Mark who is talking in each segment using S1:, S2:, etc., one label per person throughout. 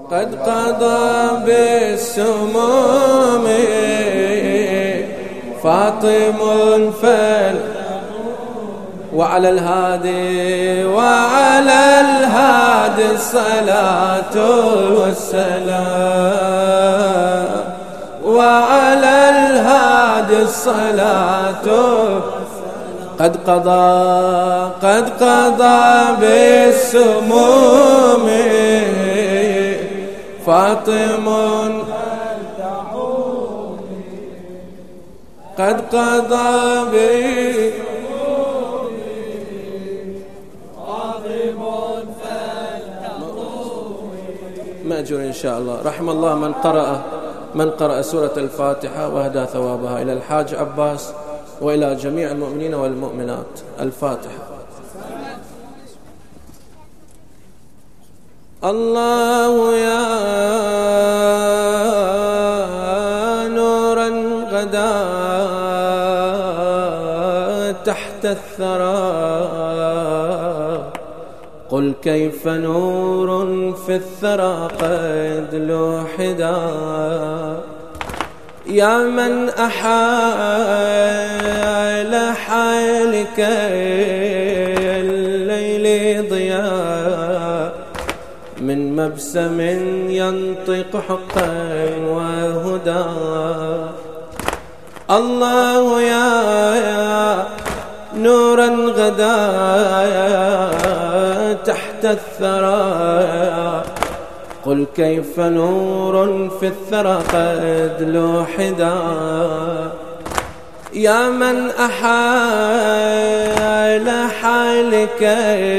S1: قد قضى بالسموم فاطم فل وعلى الهادي الصلاة والسلام وعلى الهادي الصلاة. قد قضى بالسموم فاطم قد قضى بالسموم فاطم مأجور إن شاء الله. رحم الله من قرأ سورة الفاتحة وأهدى ثوابها إلى الحاج عباس وإلى جميع المؤمنين والمؤمنات. الفاتحة. الله يا نورا غدا تحت الثرى قل كيف نور في الثرى قد لوحدا يا من أحال حالك الليل ضياء من مبسم ينطق حقا وهدى. الله يا نورا غدا تحت الثرى قل كيف نور في الثرى قد لوحدا يا من أحال حالك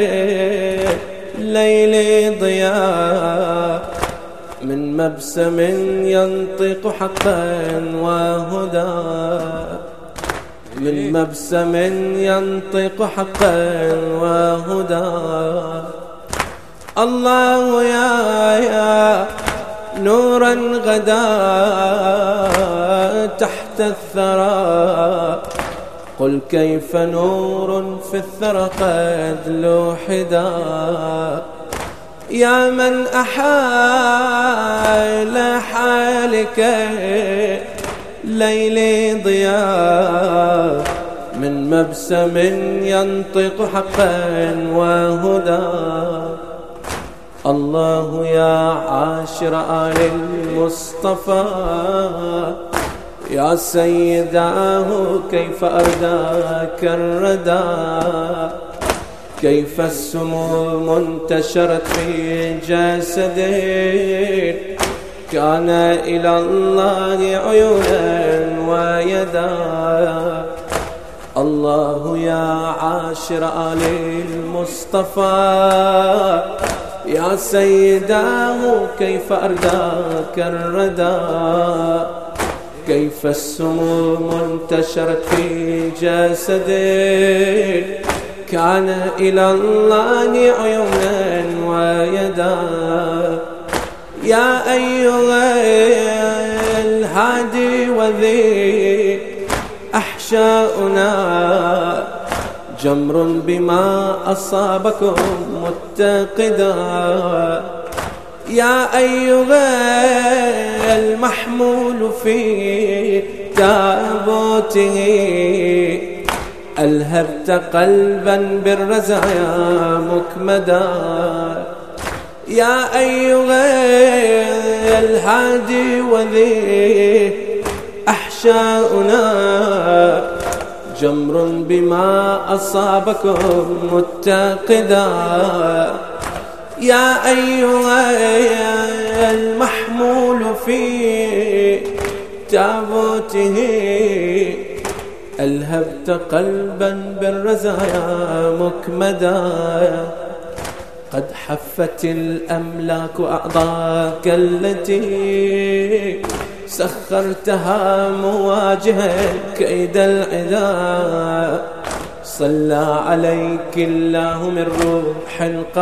S1: ليل ضياء من مبسم ينطق حقا وهدى من مبسم ينطق حقا وهدى. الله يا نورا غدا تحت الثرى قل كيف نور في الثرى قد لوحدا يا من أحال حالك ليل ضياء من مبسم ينطق حقا وهدى. الله يا عاشر آل المصطفى يا سيداه كيف أرداك الردى كيف السموم انتشرت في جسدك كان إلى الله عيونا ويدا. الله يا عاشر آل المصطفى يا سيداه كيف أرداك الردى كيف السموم انتشرت في جسدك كان إلى الله عيونا ويدا. يا أيها الهادي وذي أحشاؤنا جمر بما أصابكم متقدا يا أيها المحمول في تابوته ألهبت قلبا بالرزايا مكمدا يا أيها الهادي وذي أحشاؤنا جمر بما أصابكم متقدا يا أيها المحمول في تابوته ألهبت قلبا بالرزايا مكمدا. قد حفت الأملاك أعضاك التي سخرتها مواجها كيد العدا صلى عليك الله من روح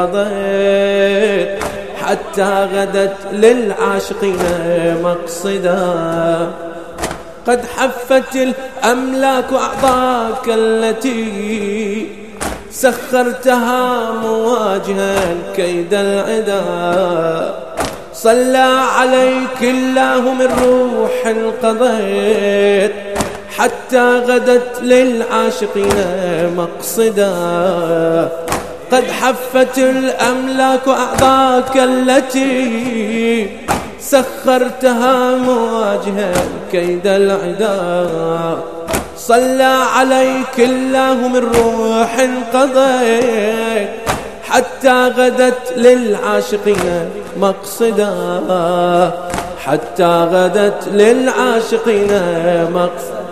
S1: قضيت حتى غدت للعاشقين مقصدا. قد حفت الأملاك أعضاك التي سخرتها مواجها كيد العدا صلى عليك الله من روح قضيت حتى غدت للعاشقين مقصدا. قد حفت الأملاك أعضاك التي سخرتها مواجها كيد العدا. صلى عليك الله من روح قضيت حتى غدت للعاشقين مقصدا. حتى غدت للعاشقين مقصدا.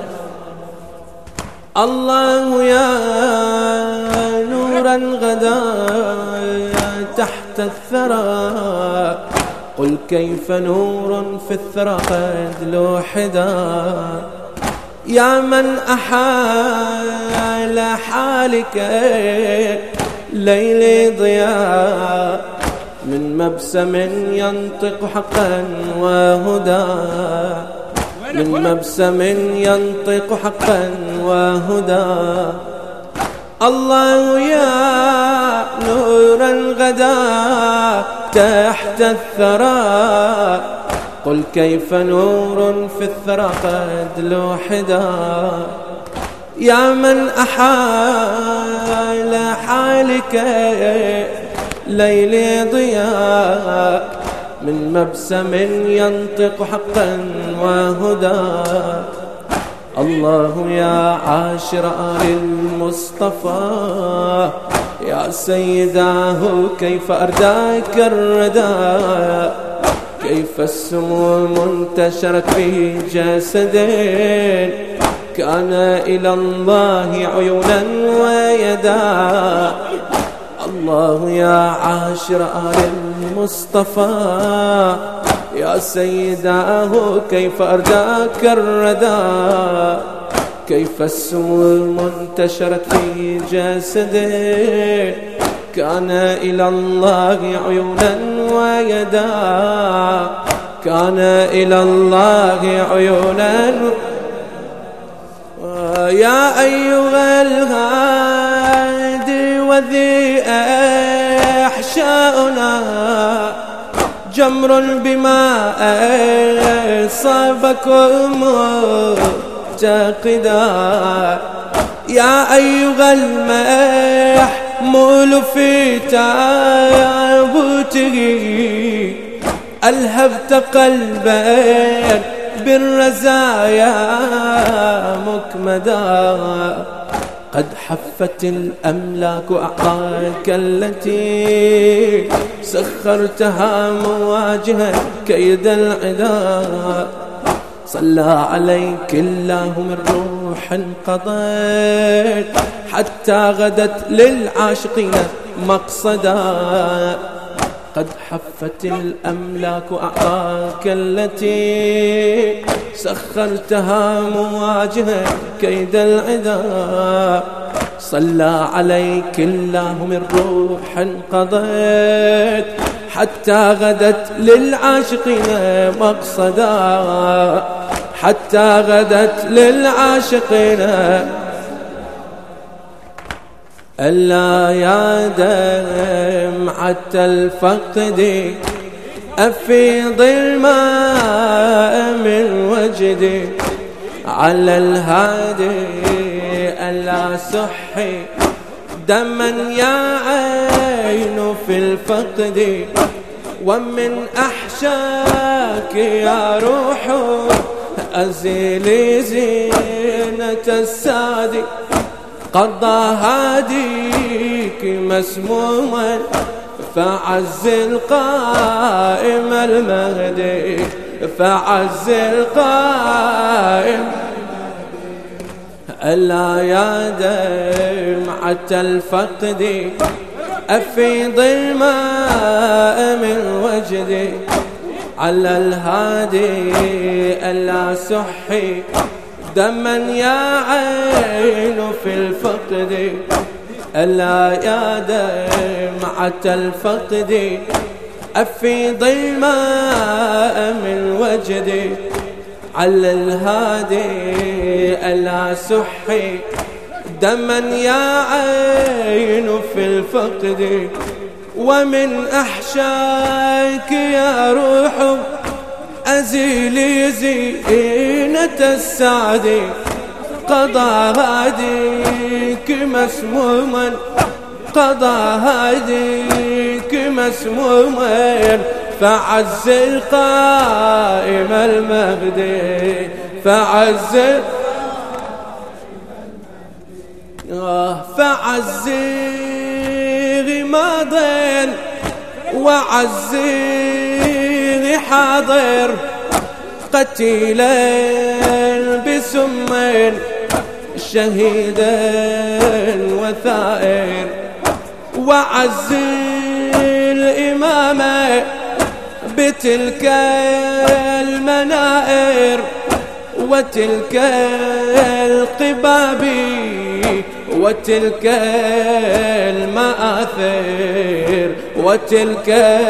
S1: الله يا نورا غدا تحت الثرى، قل كيف نور في الثرى قد لوحدا. يا من أحال حالك ليل ضياء من مبسم ينطق حقا وهدى. من مبسم ينطق حقا وهدى. الله يا نورا غدا تحت الثرى، قل كيف نور في الثرى قد لوحدا. يا من أحال حالك ليل ضياء من مبسم ينطق حقا وهدى. الله يا عاشر آل المصطفى يا سيداه كيف أرداك الردى. كيف السموم انتشرت في جسد كان إلى الله عيونا ويدا. الله يا عاشر آل المصطفى يا سيداه كيف أرداك الردى. كيف السموم انتشرت في جسده كان إلى الله عيونا ويدا. كان إلى الله عيونا. يا أيها الهادي وذي أحشاؤنا جمر بما أصابكم معتقدا. يا أيها المحمول في تابوته ألهبت قلبا بالرزايا مكمدا. قد حفت الأملاك أعطاك التي سخرتها مواجها كيد العدا. صلى عليك الله من روح قضيت حتى غدت للعاشقين مقصدا. قد حفت الأملاك أعطاك التي سخرتها مواجها كيد العدا. صلى عليك الله من روح قضيت حتى غدت للعاشقين مقصدا. حتى غدت للعاشقين. ألا يا دمعة الفقد أفيض الماء من وجدي على الهادي. ألا سحي دما يا عين في الفقد ومن أحشاك يا روح أزيلي زينة السادي. قضى هاديك مسموما فعز القائم المهدي. فعز القائم. ألا يا دمعة الفقد أفيض الماء من وجدي على الهادي. ألا سحي دما يا عين في الفقد. ألا يا دمعة الفقد أفيض الماء من وجدي على الهادي. ألا سحي دما يا عين في الفقد ومن أحشاك يا روح أزيلي زينة السعد، قضى هاديك مسموما، قضى هاديك مسموما، فعز القائم المهدي، فعز غماض وعزي حاضر، قتيلا بسم شهيدا وثائر، وعزي الإمامة بتلك المنائر، وتلك القباب وتلك المآثر، وتلك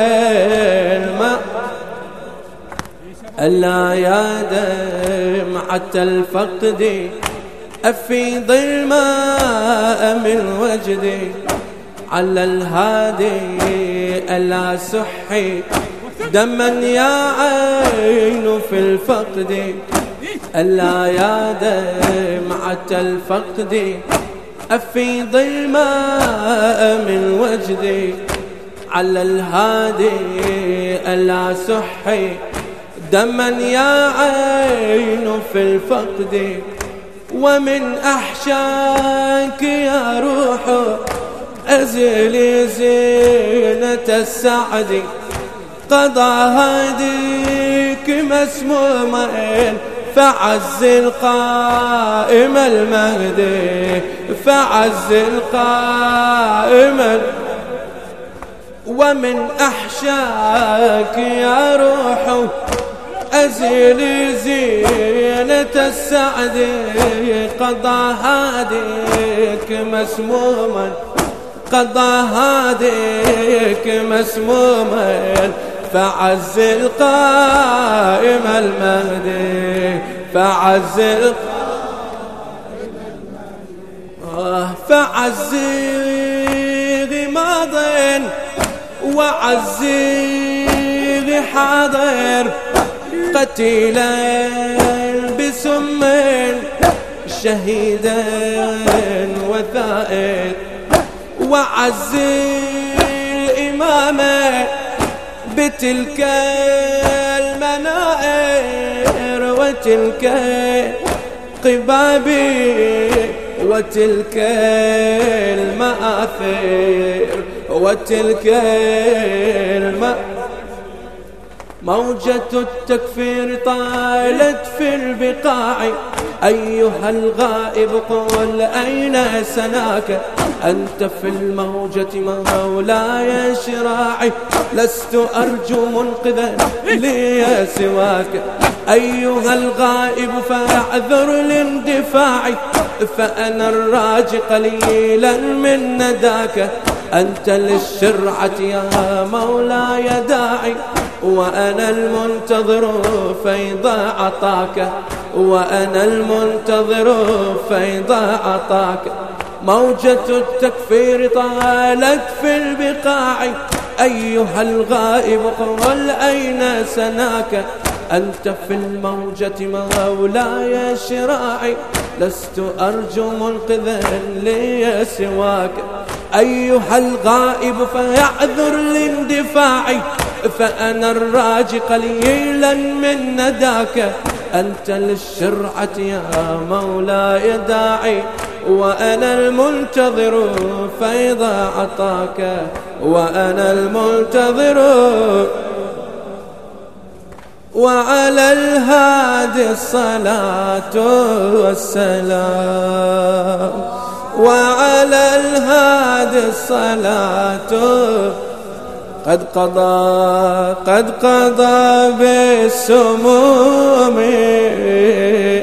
S1: ألا يا دمعة الفقد أفيض الماء من وجدي، على الهادي ألا سحي دما يا عين في الفقد، ألا يا دمعة الفقد أفيض الماء من وجدي، على الهادي ألا سحي دما يا عين في الفقد، ومن أحشاك يا روح أزلي زينة السعد، قضى هاديك مسموما، فعز القائم المهدي، فعز القائم، ومن أحشاك يا روح أزلي زينة السعد، قضى هاديك مسموما، قضى هاديك مسموما، فعز القائم المهدي، فعز فعز غماض وعزي حاضر، قتيلا بسم شهيدا وثائر، وعزي الإمامة بتلك المنائر، وتلك قبابي وتلك المآثر، وتلك موجة التكفير طالت في البقاع، أيها الغائب قل أين سناك، أنت في الموجة مولاي شراعي، لست أرجو منقذا لي سواك، أيها الغائب فاعذر لاندفاعي، فأنا الراجي قليلا من نداك، أنت للشرعة يا مولاي داعي، وأنا المنتظر فيض عطاك، وأنا المنتظر فيض عطاك، موجة التكفير طالت في البقاع، أيها الغائب قل أين سناك، أنت في الموجة مولاي شراعي، لست أرجو منقذا لي سواك، أيها الغائب فاعذر لاندفاعي، فأنا الراجي قليلا من نداك، أنت للشرعة يا مولاي داعي، وأنا المنتظر فيض عطاك، وأنا المنتظر، وعلى الهادي الصلاة والسلام، وعلى الهادي الصلاة، قد قضى بالسموم